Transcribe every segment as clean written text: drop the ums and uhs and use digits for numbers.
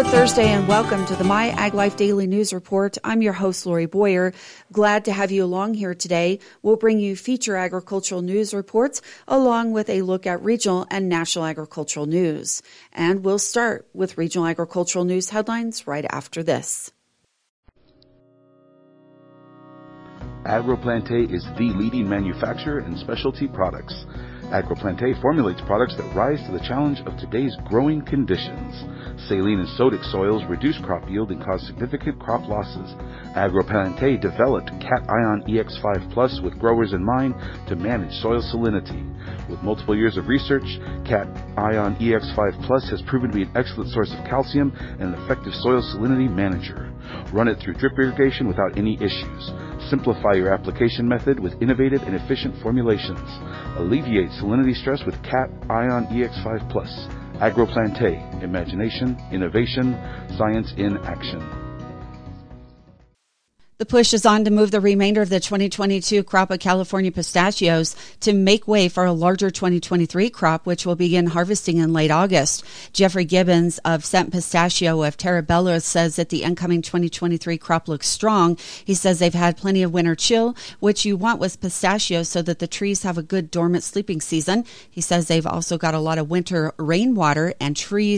Good Thursday and welcome to the My Ag Life Daily News Report. I'm your host, Lori Boyer. Glad to have you along here today. We'll bring you feature agricultural news reports along with a look at regional and national agricultural news. And we'll start with regional agricultural news headlines right after this. AgroPlante is the leading manufacturer in specialty products. AgroPlante formulates products that rise to the challenge of today's growing conditions. Saline and sodic soils reduce crop yield and cause significant crop losses. AgroPlante developed Cation EX5 Plus with growers in mind to manage soil salinity. With multiple years of research, Cation EX5 Plus has proven to be an excellent source of calcium and an effective soil salinity manager. Run it through drip irrigation without any issues. Simplify your application method with innovative and efficient formulations. Alleviate salinity stress with Cation EX5 Plus. AgroPlante. Imagination, innovation, science in action. The push is on to move the remainder of the 2022 crop of California pistachios to make way for a larger 2023 crop, which will begin harvesting in late August. Jeffrey Gibbons of Scent Pistachio of Terrabella says that the incoming 2023 crop looks strong. He says they've had plenty of winter chill, which you want with pistachios so that the trees have a good dormant sleeping season. He says they've also got a lot of winter rainwater and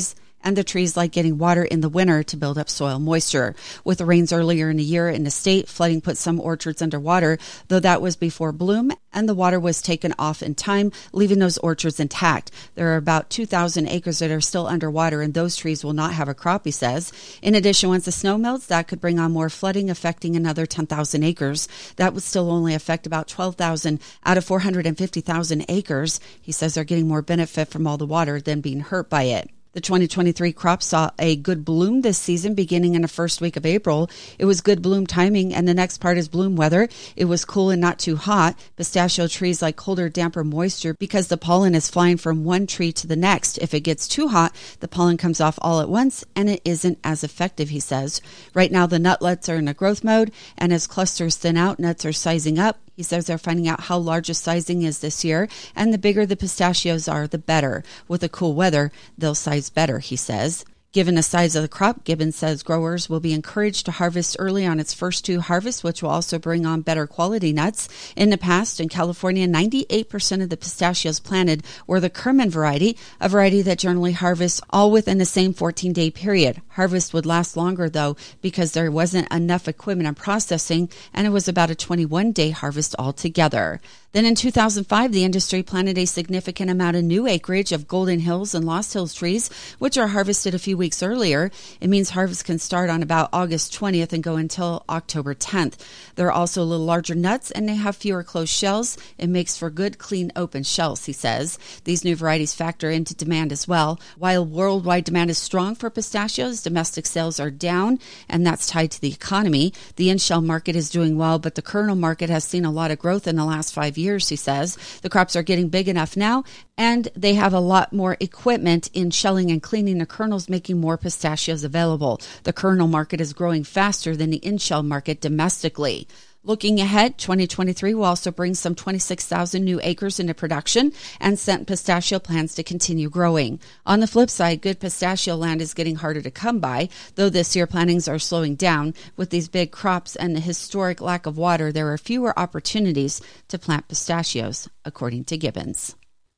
the trees like getting water in the winter to build up soil moisture. With the rains earlier in the year in the state, flooding put some orchards underwater, though that was before bloom, and the water was taken off in time, leaving those orchards intact. There are about 2,000 acres that are still underwater, and those trees will not have a crop, he says. In addition, once the snow melts, that could bring on more flooding, affecting another 10,000 acres. That would still only affect about 12,000 out of 450,000 acres. He says they're getting more benefit from all the water than being hurt by it. The 2023 crop saw a good bloom this season beginning in the first week of April. It was good bloom timing, and the next part is bloom weather. It was cool and not too hot. Pistachio trees like colder, damper moisture because the pollen is flying from one tree to the next. If it gets too hot, the pollen comes off all at once, and it isn't as effective, he says. Right now, the nutlets are in a growth mode, and as clusters thin out, nuts are sizing up. He says they're finding out how large the sizing is this year, and the bigger the pistachios are, the better. With the cool weather, they'll size better, he says. Given the size of the crop, Gibbons says growers will be encouraged to harvest early on its first two harvests, which will also bring on better quality nuts. In the past, in California, 98% of the pistachios planted were the Kerman variety, a variety that generally harvests all within the same 14-day period. Harvest would last longer, though, because there wasn't enough equipment and processing, and it was about a 21-day harvest altogether. Then in 2005, the industry planted a significant amount of new acreage of Golden Hills and Lost Hills trees, which are harvested a few weeks earlier. It means harvest can start on about August 20th and go until October 10th. They're also a little larger nuts, and they have fewer closed shells. It makes for good, clean, open shells, he says. These new varieties factor into demand as well. While worldwide demand is strong for pistachios, domestic sales are down, and that's tied to the economy. The in-shell market is doing well, but the kernel market has seen a lot of growth in the last 5 years, he says. The crops are getting big enough now, and they have a lot more equipment in shelling and cleaning the kernels, making more pistachios available. The kernel market is growing faster than the in-shell market domestically. Looking ahead, 2023 will also bring some 26,000 new acres into production, and Scent Pistachio plans to continue growing. On the flip side, good pistachio land is getting harder to come by, though this year plantings are slowing down. With these big crops and the historic lack of water, there are fewer opportunities to plant pistachios, according to Gibbons.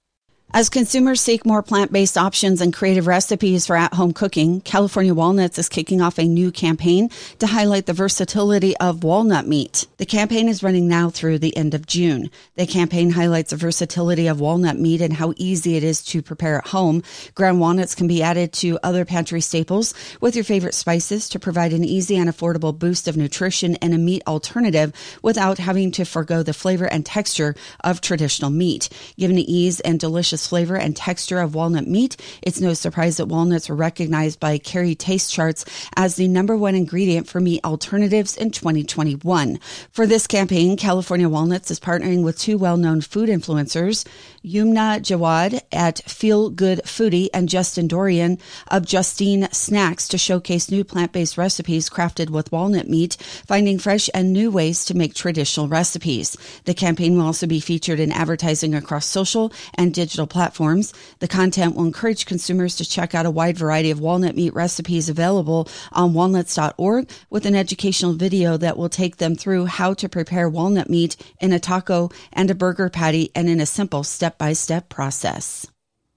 As consumers seek more plant-based options and creative recipes for at-home cooking, California Walnuts is kicking off a new campaign to highlight the versatility of walnut meat. The campaign is running now through the end of June. The campaign highlights the versatility of walnut meat and how easy it is to prepare at home. Ground walnuts can be added to other pantry staples with your favorite spices to provide an easy and affordable boost of nutrition and a meat alternative without having to forgo the flavor and texture of traditional meat. Given the ease and delicious flavor and texture of walnut meat, it's no surprise that walnuts were recognized by Kerry Taste Charts as the #1 ingredient for meat alternatives in 2021. For this campaign, California Walnuts is partnering with two well-known food influencers, Yumna Jawad at Feel Good Foodie and Justin Dorian of Justine Snacks, to showcase new plant-based recipes crafted with walnut meat, finding fresh and new ways to make traditional recipes. The campaign will also be featured in advertising across social and digital platforms. The content will encourage consumers to check out a wide variety of walnut meat recipes available on walnuts.org with an educational video that will take them through how to prepare walnut meat in a taco and a burger patty and in a simple step-by-step process.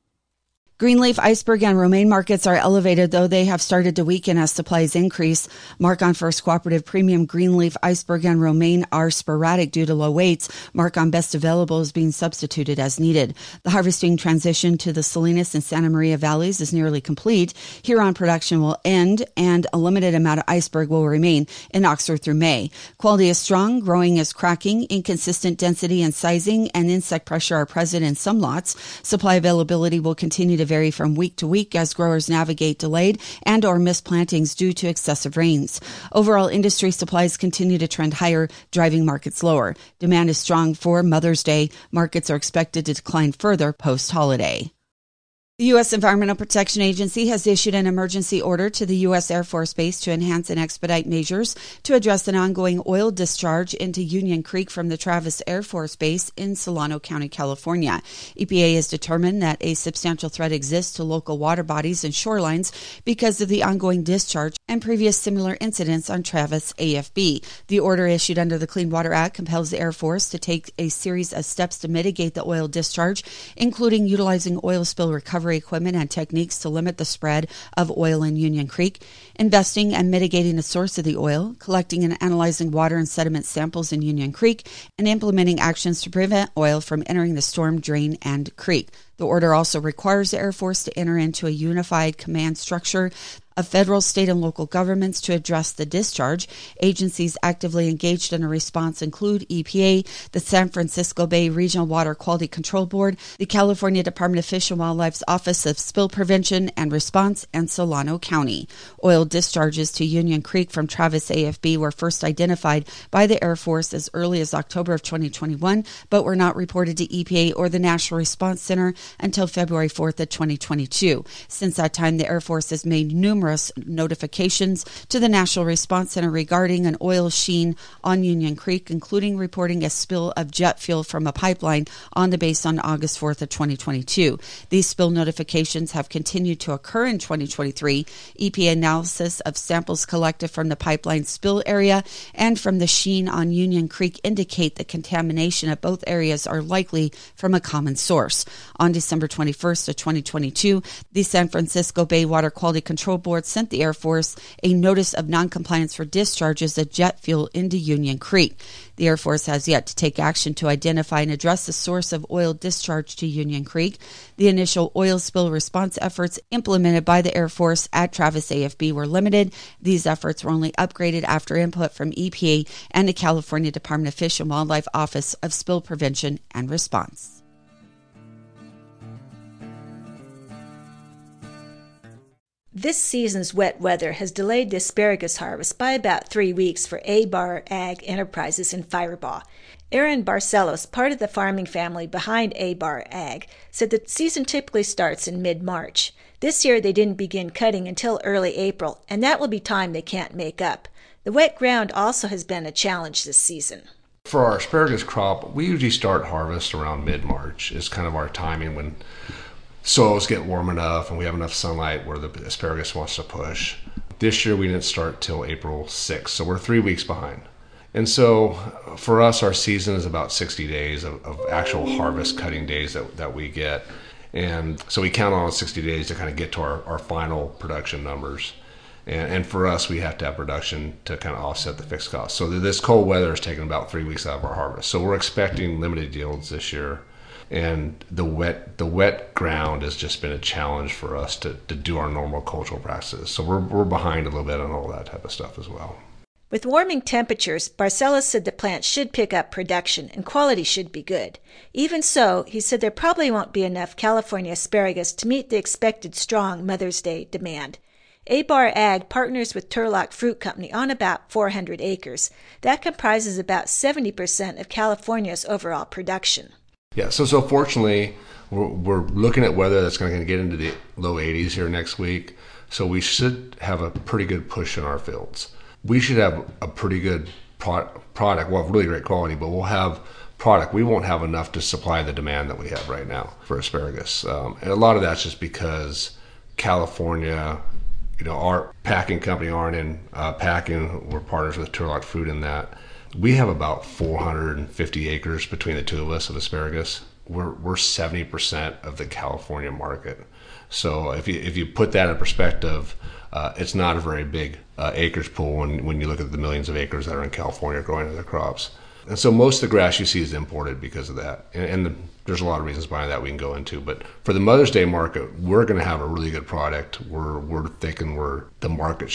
Greenleaf, iceberg, and romaine markets are elevated, though they have started to weaken as supplies increase. Mark on First Cooperative Premium Greenleaf, iceberg, and romaine are sporadic due to low weights. Mark on Best Available is being substituted as needed. The harvesting transition to the Salinas and Santa Maria valleys is nearly complete. Huron production will end, and a limited amount of iceberg will remain in Oxford through May. Quality is strong, growing is cracking, inconsistent density and sizing, and insect pressure are present in some lots. Supply availability will continue to vary from week to week as growers navigate delayed and or missed plantings due to excessive rains. Overall industry supplies continue to trend higher, driving markets lower. Demand is strong for Mother's Day. Markets are expected to decline further post-holiday. The U.S. Environmental Protection Agency has issued an emergency order to the U.S. Air Force Base to enhance and expedite measures to address an ongoing oil discharge into Union Creek from the Travis Air Force Base in Solano County, California. EPA has determined that a substantial threat exists to local water bodies and shorelines because of the ongoing discharge and previous similar incidents on Travis AFB. The order issued under the Clean Water Act compels the Air Force to take a series of steps to mitigate the oil discharge, including utilizing oil spill recovery equipment and techniques to limit the spread of oil in Union Creek, investing and mitigating the source of the oil, collecting and analyzing water and sediment samples in Union Creek, and implementing actions to prevent oil from entering the storm drain and creek. The order also requires the Air Force to enter into a unified command structure of federal, state, and local governments to address the discharge. Agencies actively engaged in a response include EPA, the San Francisco Bay Regional Water Quality Control Board, the California Department of Fish and Wildlife's Office of Spill Prevention and Response, and Solano County. Oil discharges to Union Creek from Travis AFB were first identified by the Air Force as early as October of 2021, but were not reported to EPA or the National Response Center until February 4th of 2022. Since that time, the Air Force has made numerous notifications to the National Response Center regarding an oil sheen on Union Creek, including reporting a spill of jet fuel from a pipeline on the base on August 4th of 2022. These spill notifications have continued to occur in 2023. EPA analysis of samples collected from the pipeline spill area and from the sheen on Union Creek indicate the contamination of both areas are likely from a common source. On December 21st of 2022, the San Francisco Bay Water Quality Control Board sent the Air Force a notice of noncompliance for discharges of jet fuel into Union Creek. The Air Force has yet to take action to identify and address the source of oil discharge to Union Creek. The initial oil spill response efforts implemented by the Air Force at Travis AFB were limited. These efforts were only upgraded after input from EPA and the California Department of Fish and Wildlife Office of Spill Prevention and Response. This season's wet weather has delayed the asparagus harvest by about 3 weeks for A-Bar Ag Enterprises in Firebaugh. Aaron Barcelos, part of the farming family behind A-Bar Ag, said the season typically starts in mid-March. This year they didn't begin cutting until early April, and that will be time they can't make up. The wet ground also has been a challenge this season. For our asparagus crop, we usually start harvest around mid-March. It's kind of our timing when soils get warm enough and we have enough sunlight where the asparagus wants to push. This year we didn't start till April 6th, so we're 3 weeks behind. And so for us, our season is about 60 days of actual harvest cutting days that we get. And so we count on 60 days to kind of get to our final production numbers. And for us, we have to have production to kind of offset the fixed costs. So this cold weather has taken about 3 weeks out of our harvest. So we're expecting limited yields this year. And the wet ground has just been a challenge for us to do our normal cultural practices. So we're behind a little bit on all that type of stuff as well. With warming temperatures, Barcelos said the plant should pick up production and quality should be good. Even so, he said there probably won't be enough California asparagus to meet the expected strong Mother's Day demand. A-Bar Ag partners with Turlock Fruit Company on about 400 acres. That comprises about 70% of California's overall production. Yeah, so fortunately, we're looking at weather that's going to get into the low 80s here next week. So we should have a pretty good push in our fields. We should have a pretty good product, well, really great quality, but we'll have product, we won't have enough to supply the demand that we have right now for asparagus. And a lot of that's just because California, our packing company, Arnon Packing, we're partners with Turlock Fruit in that. We have about 450 acres between the two of us of asparagus. We're 70% of the California market. So if you put that in perspective, it's not a very big acres pool when you look at the millions of acres that are in California growing other crops. And so most of the grass you see is imported because of that. And there's a lot of reasons behind that we can go into. But for the Mother's Day market, we're going to have a really good product. We're thinking the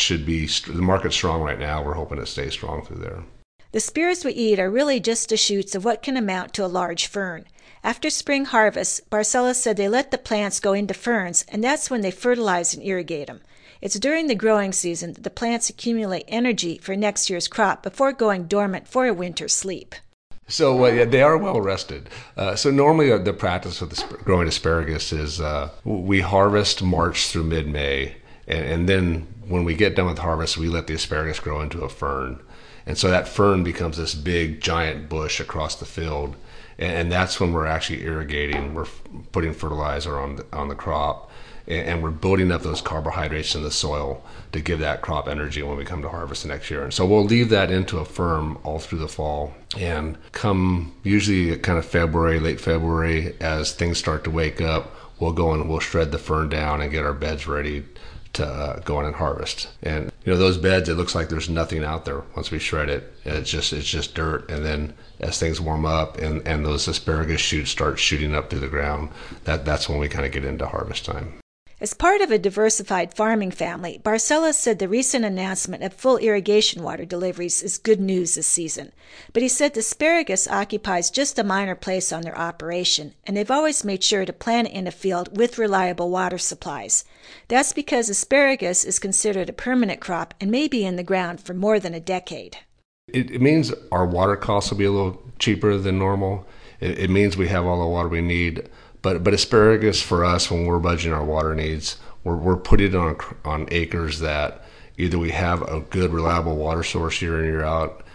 market's strong right now. We're hoping it stays strong through there. The spears we eat are really just the shoots of what can amount to a large fern. After spring harvest, Barcelo said they let the plants go into ferns, and that's when they fertilize and irrigate them. It's during the growing season that the plants accumulate energy for next year's crop before going dormant for a winter sleep. So they are well rested. So normally the practice of growing asparagus is we harvest March through mid-May, and then when we get done with harvest, we let the asparagus grow into a fern. And so that fern becomes this big, giant bush across the field, and that's when we're actually irrigating. We're putting fertilizer on the crop, and we're building up those carbohydrates in the soil to give that crop energy when we come to harvest the next year. And so we'll leave that into a firm all through the fall, and come usually kind of February, late February, as things start to wake up, we'll go and we'll shred the fern down and get our beds ready to go in and harvest. And those beds, it looks like there's nothing out there once we shred it. It's just dirt. And then as things warm up and those asparagus shoots start shooting up through the ground, that's when we kind of get into harvest time. As part of a diversified farming family, Barcelo said the recent announcement of full irrigation water deliveries is good news this season. But he said the asparagus occupies just a minor place on their operation, and they've always made sure to plant it in a field with reliable water supplies. That's because asparagus is considered a permanent crop and may be in the ground for more than a decade. It means our water costs will be a little cheaper than normal. It means we have all the water we need. But asparagus for us, when we're budgeting our water needs, we're putting it on acres that either we have a good reliable water source year in, year out,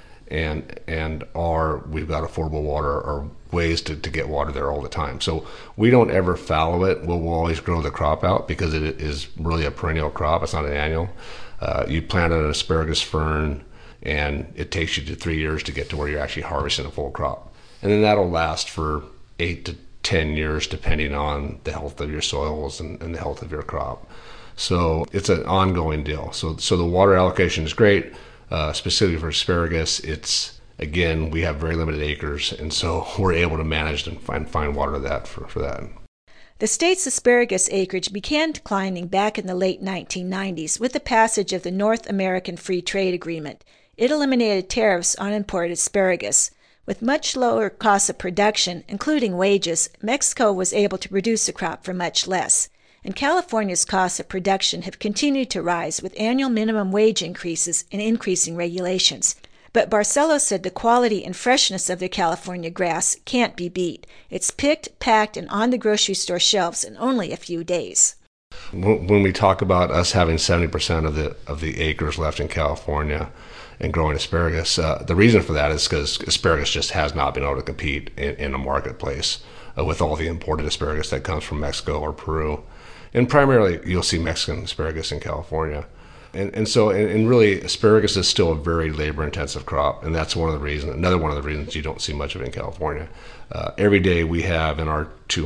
and or we've got affordable water or ways to get water there all the time. So we don't ever fallow it. We'll always grow the crop out because it is really a perennial crop. It's not an annual. You plant an asparagus fern, and it takes you to 3 years to get to where you're actually harvesting a full crop. And then that'll last for 8 to 10 years, depending on the health of your soils and the health of your crop. So it's an ongoing deal. So the water allocation is great. Specifically for asparagus, again, we have very limited acres, and so we're able to manage and find water for that. The state's asparagus acreage began declining back in the late 1990s with the passage of the North American Free Trade Agreement. It eliminated tariffs on imported asparagus. With much lower costs of production, including wages, Mexico was able to produce the crop for much less. And California's costs of production have continued to rise with annual minimum wage increases and increasing regulations. But Barcelo said the quality and freshness of the California grass can't be beat. It's picked, packed, and on the grocery store shelves in only a few days. When we talk about us having 70% of the acres left in California and growing asparagus, the reason for that is because asparagus just has not been able to compete in a marketplace with all the imported asparagus that comes from Mexico or Peru. And primarily, you'll see Mexican asparagus in California. And so really, asparagus is still a very labor-intensive crop, and that's another one of the reasons you don't see much of it in California. Every day we have in our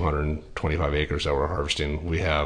225 acres that we're harvesting, we have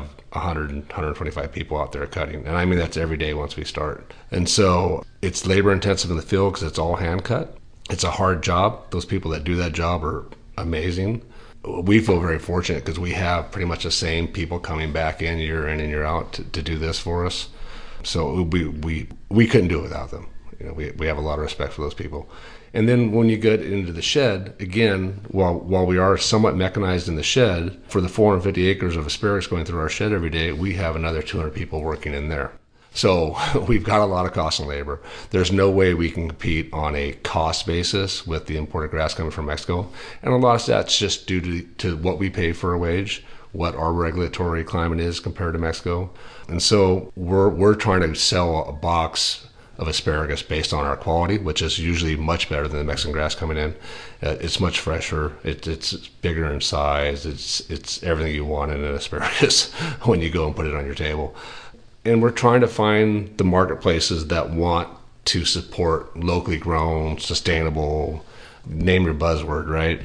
125 people out there cutting. And I mean, that's every day once we start. And so it's labor-intensive in the field because it's all hand-cut. It's a hard job. Those people that do that job are amazing. We feel very fortunate because we have pretty much the same people coming back in and year out to do this for us. So we couldn't do it without them. We have a lot of respect for those people. And then when you get into the shed, again, while we are somewhat mechanized in the shed, for the 450 acres of asparagus going through our shed every day, we have another 200 people working in there. So we've got a lot of cost and labor. There's no way we can compete on a cost basis with the imported grass coming from Mexico. And a lot of that's just due to what we pay for a wage, what our regulatory climate is compared to Mexico. And so we're trying to sell a box of asparagus based on our quality, which is usually much better than the Mexican grass coming in. It's much fresher. It's bigger in size. It's everything you want in an asparagus when you go and put it on your table. And we're trying to find the marketplaces that want to support locally grown, sustainable, name your buzzword, right?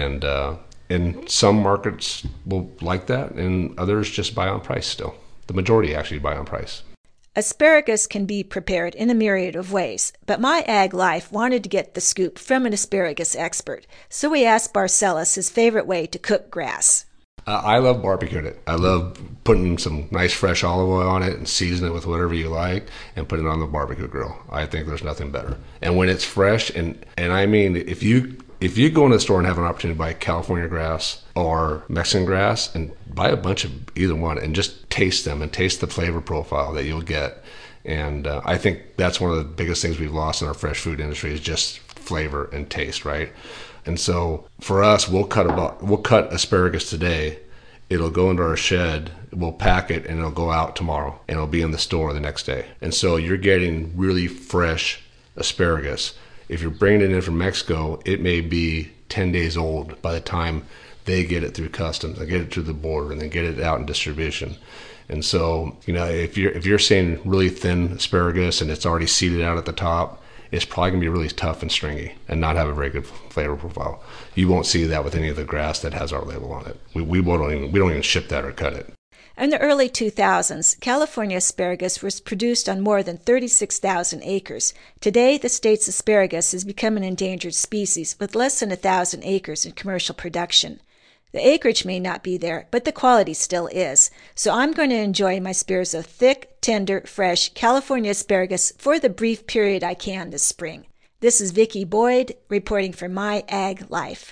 And some markets will like that, and others just buy on price still. The majority actually buy on price. Asparagus can be prepared in a myriad of ways, but My Ag Life wanted to get the scoop from an asparagus expert, so we asked Barcelos his favorite way to cook grass. I love barbecuing it. I love putting some nice fresh olive oil on it and season it with whatever you like and put it on the barbecue grill. I think there's nothing better. And when it's fresh, and I mean, if you go in the store and have an opportunity to buy California grass or Mexican grass, and buy a bunch of either one and just taste them and taste the flavor profile that you'll get. And I think that's one of the biggest things we've lost in our fresh food industry is just flavor and taste, right? And so for us, we'll cut asparagus today. It'll go into our shed, we'll pack it, and it'll go out tomorrow, and it'll be in the store the next day. And so you're getting really fresh asparagus. If you're bringing it in from Mexico, it may be 10 days old by the time they get it through customs and get it to the border and then get it out in distribution. And so, if you're seeing really thin asparagus and it's already seeded out at the top, it's probably going to be really tough and stringy and not have a very good flavor profile. You won't see that with any of the grass that has our label on it. We don't even ship that or cut it. In the early 2000s, California asparagus was produced on more than 36,000 acres. Today, the state's asparagus has become an endangered species with less than 1,000 acres in commercial production. The acreage may not be there, but the quality still is. So I'm going to enjoy my spears of thick, tender, fresh California asparagus for the brief period I can this spring. This is Vicki Boyd reporting for My Ag Life.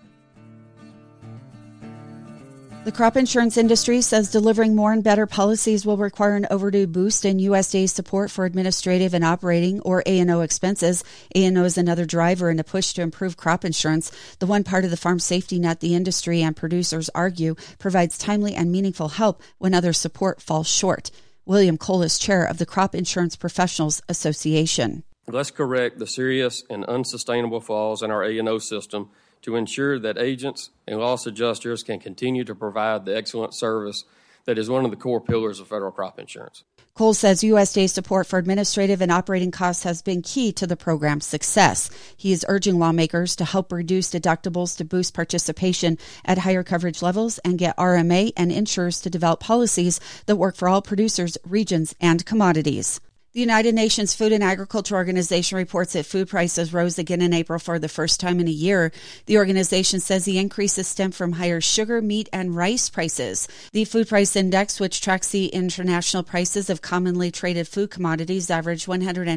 The crop insurance industry says delivering more and better policies will require an overdue boost in USDA support for administrative and operating, or A&O, expenses. A&O is another driver in a push to improve crop insurance, the one part of the farm safety net the industry and producers argue provides timely and meaningful help when other support falls short. William Cole is chair of the Crop Insurance Professionals Association. Let's correct the serious and unsustainable flaws in our A&O system to ensure that agents and loss adjusters can continue to provide the excellent service that is one of the core pillars of federal crop insurance. Cole says USDA support for administrative and operating costs has been key to the program's success. He is urging lawmakers to help reduce deductibles to boost participation at higher coverage levels and get RMA and insurers to develop policies that work for all producers, regions, and commodities. The United Nations Food and Agriculture Organization reports that food prices rose again in April for the first time in a year. The organization says the increases stem from higher sugar, meat, and rice prices. The Food Price Index, which tracks the international prices of commonly traded food commodities, averaged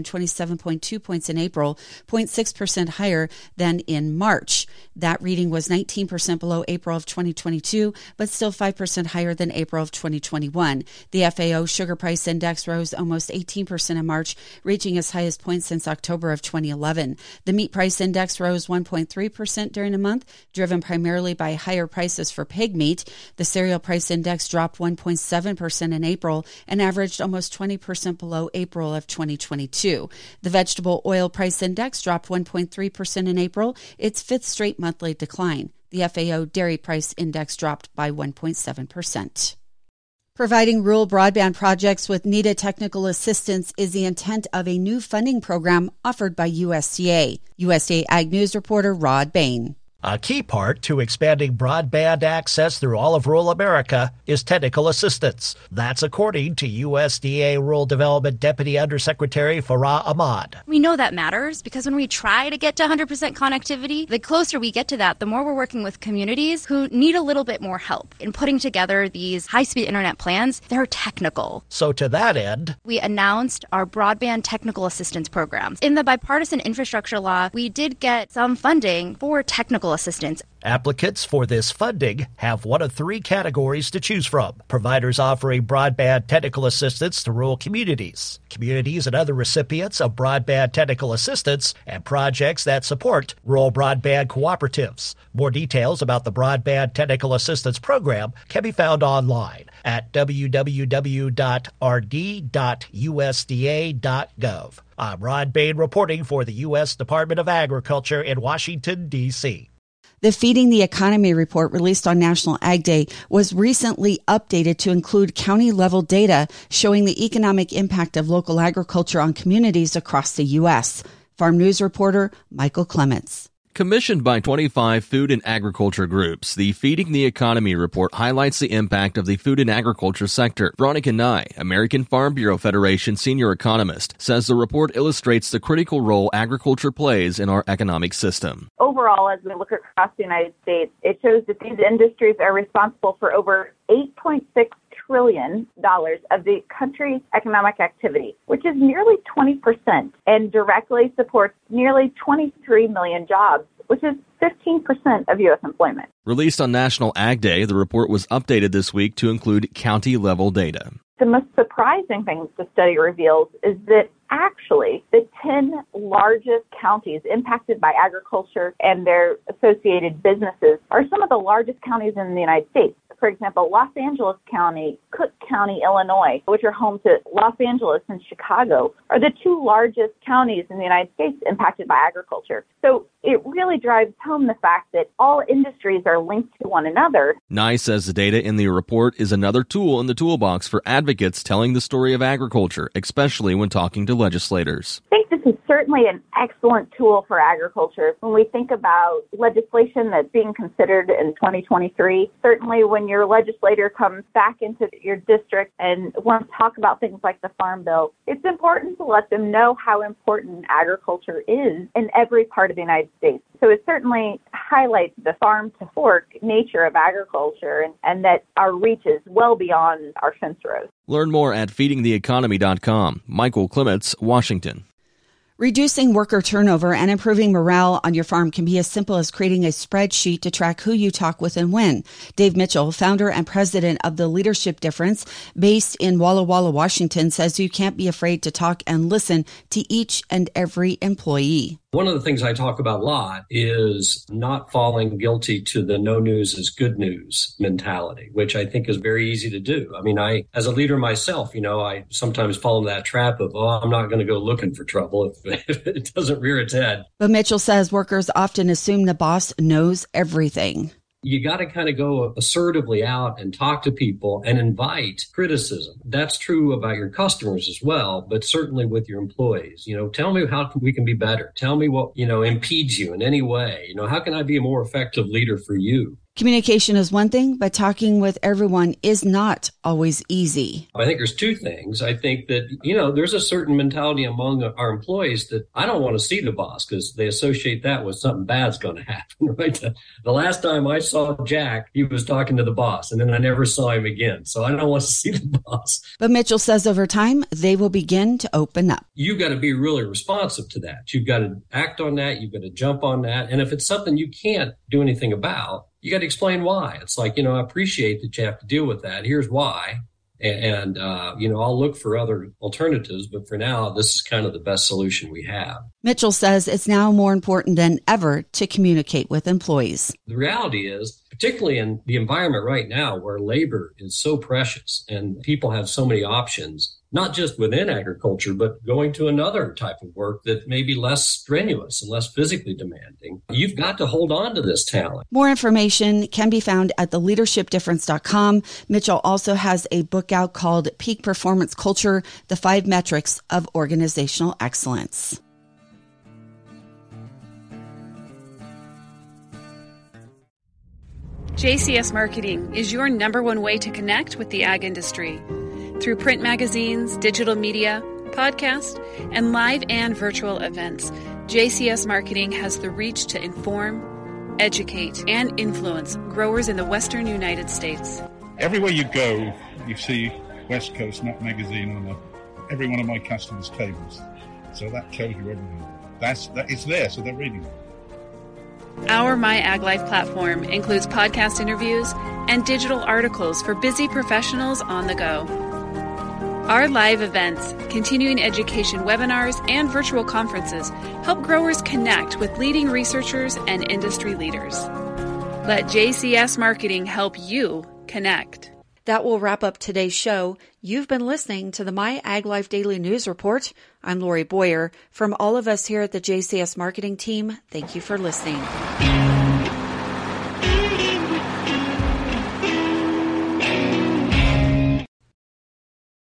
127.2 points in April, 0.6% higher than in March. That reading was 19% below April of 2022, but still 5% higher than April of 2021. The FAO Sugar Price Index rose almost 18% in March, reaching its highest point since October of 2011. The Meat Price Index rose 1.3% during the month, driven primarily by higher prices for pig meat. The Cereal Price Index dropped 1.7% in April and averaged almost 20% below April of 2022. The Vegetable Oil Price Index dropped 1.3% in April, its fifth straight monthly decline. The FAO Dairy Price Index dropped by 1.7%. Providing rural broadband projects with needed technical assistance is the intent of a new funding program offered by USDA. USDA Ag News reporter Rod Bain. A key part to expanding broadband access through all of rural America is technical assistance. That's according to USDA Rural Development Deputy Undersecretary Farah Ahmad. We know that matters because when we try to get to 100% connectivity, the closer we get to that, the more we're working with communities who need a little bit more help in putting together these high-speed internet plans. They're technical. So to that end, we announced our broadband technical assistance programs. In the bipartisan infrastructure law, we did get some funding for technical assistance. Applicants for this funding have one of three categories to choose from. Providers offering broadband technical assistance to rural communities, communities and other recipients of broadband technical assistance, and projects that support rural broadband cooperatives. More details about the Broadband Technical Assistance Program can be found online at www.rd.usda.gov. I'm Ron Bain reporting for the U.S. Department of Agriculture in Washington, D.C. The Feeding the Economy report released on National Ag Day was recently updated to include county-level data showing the economic impact of local agriculture on communities across the U.S. Farm News reporter Michael Clements. Commissioned by 25 food and agriculture groups, the Feeding the Economy report highlights the impact of the food and agriculture sector. Veronica Nye, American Farm Bureau Federation senior economist, says the report illustrates the critical role agriculture plays in our economic system. Overall, as we look across the United States, it shows that these industries are responsible for over $8.6 trillion of the country's economic activity, which is nearly 20%, and directly supports nearly 23 million jobs, which is 15% of U.S. employment. Released on National Ag Day, the report was updated this week to include county-level data. The most surprising thing the study reveals is that actually the 10 largest counties impacted by agriculture and their associated businesses are some of the largest counties in the United States. For example, Los Angeles County, Cook County, Illinois, which are home to Los Angeles and Chicago, are the two largest counties in the United States impacted by agriculture. So it really drives home the fact that all industries are linked to one another. Nye says the data in the report is another tool in the toolbox for advocates telling the story of agriculture, especially when talking to legislators. I think this is certainly an excellent tool for agriculture. When we think about legislation that's being considered in 2023, certainly when your legislator comes back into your district and wants to talk about things like the Farm Bill, it's important to let them know how important agriculture is in every part of the United States. So it certainly highlights the farm to fork nature of agriculture and that our reach is well beyond our fence rows. Learn more at feedingtheeconomy.com. Michael Clements, Washington. Reducing worker turnover and improving morale on your farm can be as simple as creating a spreadsheet to track who you talk with and when. Dave Mitchell, founder and president of The Leadership Difference, based in Walla Walla, Washington, says you can't be afraid to talk and listen to each and every employee. One of the things I talk about a lot is not falling guilty to the no news is good news mentality, which I think is very easy to do. I mean, as a leader myself, I sometimes fall into that trap of, I'm not going to go looking for trouble if it doesn't rear its head. But Mitchell says workers often assume the boss knows everything. You got to kind of go assertively out and talk to people and invite criticism. That's true about your customers as well, but certainly with your employees. Tell me how we can be better. Tell me what, impedes you in any way. How can I be a more effective leader for you? Communication is one thing, but talking with everyone is not always easy. I think there's two things. I think that, there's a certain mentality among our employees that I don't want to see the boss because they associate that with something bad's going to happen, right? The last time I saw Jack, he was talking to the boss, and then I never saw him again. So I don't want to see the boss. But Mitchell says over time, they will begin to open up. You've got to be really responsive to that. You've got to act on that. You've got to jump on that. And if it's something you can't do anything about, you got to explain why. It's like, I appreciate that you have to deal with that. Here's why. And I'll look for other alternatives. But for now, this is kind of the best solution we have. Mitchell says it's now more important than ever to communicate with employees. The reality is, particularly in the environment right now where labor is so precious and people have so many options, not just within agriculture, but going to another type of work that may be less strenuous and less physically demanding. You've got to hold on to this talent. More information can be found at theleadershipdifference.com. Mitchell also has a book out called Peak Performance Culture, The 5 Metrics of Organizational Excellence. JCS Marketing is your number one way to connect with the ag industry. Through print magazines, digital media, podcast, and live and virtual events, JCS Marketing has the reach to inform, educate, and influence growers in the Western United States. Everywhere you go, you see West Coast Nut Magazine on every one of my customers' tables. So that tells you everything. It's there, so they're reading it. Our My Ag Life platform includes podcast interviews and digital articles for busy professionals on the go. Our live events, continuing education webinars, and virtual conferences help growers connect with leading researchers and industry leaders. Let JCS Marketing help you connect. That will wrap up today's show. You've been listening to the My Ag Life Daily News Report. I'm Lori Boyer. From all of us here at the JCS Marketing Team, thank you for listening.